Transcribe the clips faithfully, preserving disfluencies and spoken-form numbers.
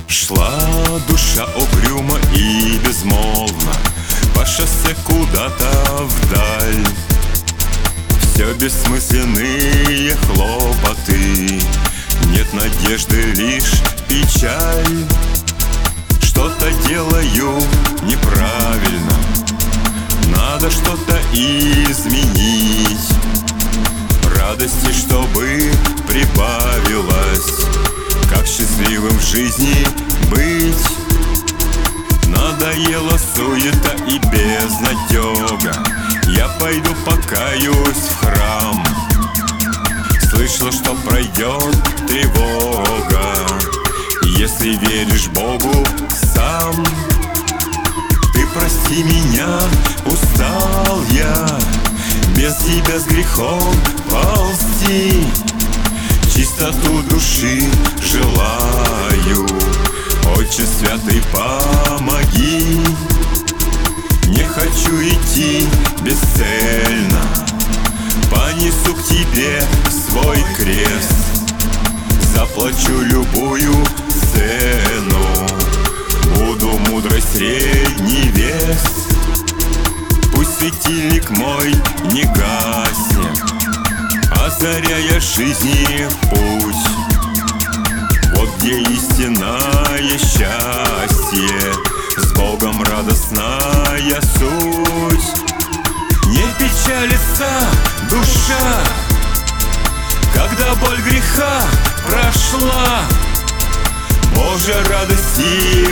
Шла душа угрюмо и безмолвно по шоссе куда-то вдаль. Все бессмысленные хлопоты, нет надежды, лишь печаль. Что-то делаю неправильно, надо что-то изменить. Радости, чтобы прибавилось, как счастливым в жизни быть. Надоела суета и безнадега, я пойду покаюсь в храм. Слышала, что пройдет тревога, если веришь Богу сам. Ты прости меня, устал я без тебя с грехом ползти. Чистоту души желаю, Отче святый, помоги. Не хочу идти бесцельно, понесу к тебе свой крест. Заплачу любую цену, буду мудрой средний вес. Пусть светильник мой не гаснет, озаряя жизни путь. Вот где истинное счастье, с Богом радостная суть. Не печалится душа, когда боль греха прошла. Божья радость и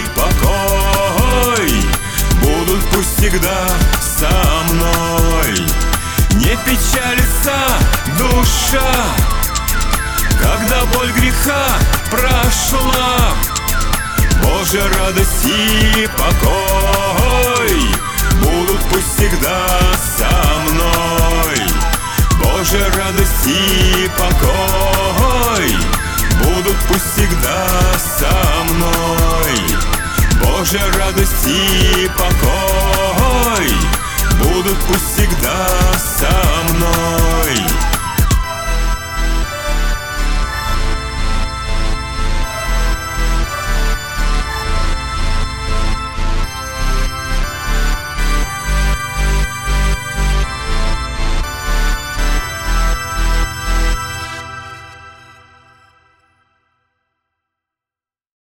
покой будут пусть всегда со мной. Не печалится душа, когда боль греха прошла. Божья радость и покой будут пусть всегда со мной. Божья радость и покой будут пусть всегда со мной. Божья радость и покой будут пусть всегда со мной.